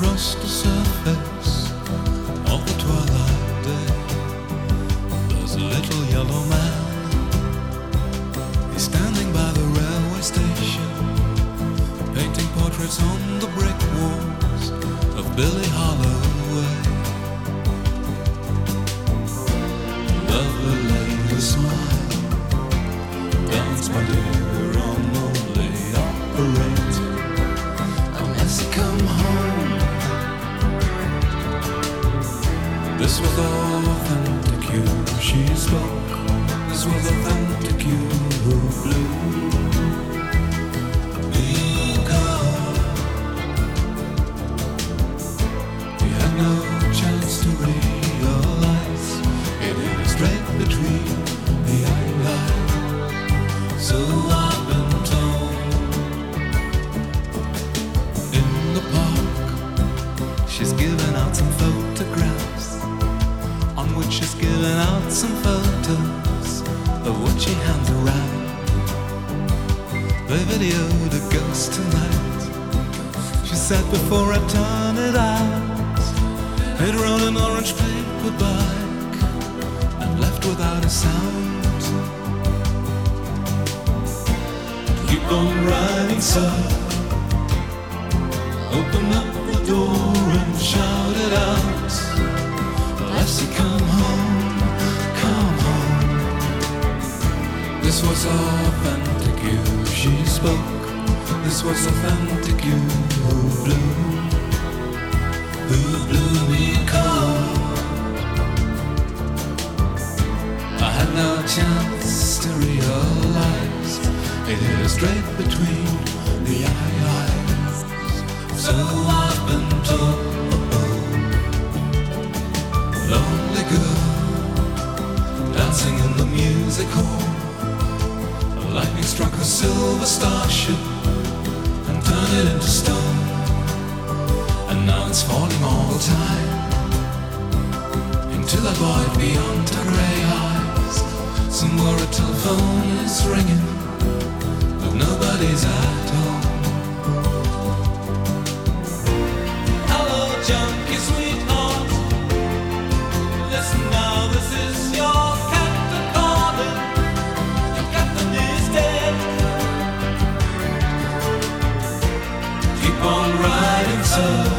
across the surface of the twilight day, there's a little yellow man. He's standing by the railway station, painting portraits on the brick walls of Billie Holloway. Lovely lady, smile, dance my dear, I'm only operating unless you come home. This was authentic you, she spoke. This was authentic you, blue. He had no chance to realize it hit him straight between the eyes. So I've been told. In the park, she's given out some photographs, on which she's given out some photos of what she hands around. They videoed a ghost tonight. She said before I turn it out, it wrote an orange paperback and left without a sound. Keep on writing, sir. Open up the door and shout it out. Unless you come home, come home. This was authentic you, she spoke. This was authentic you, who blew me cold. I had no chance to realize it hit her straight between the eyes. So I've been told. Lonely girl, dancing in the music hall. Lightning struck a silver starship and turned it into stone. And now it's falling all the time into the void beyond her grey eyes. Somewhere a telephone is ringing, but nobody's at home. Hello, junkie sweetheart. Listen now, this is your captain calling. Your captain is dead. Keep on riding, sir.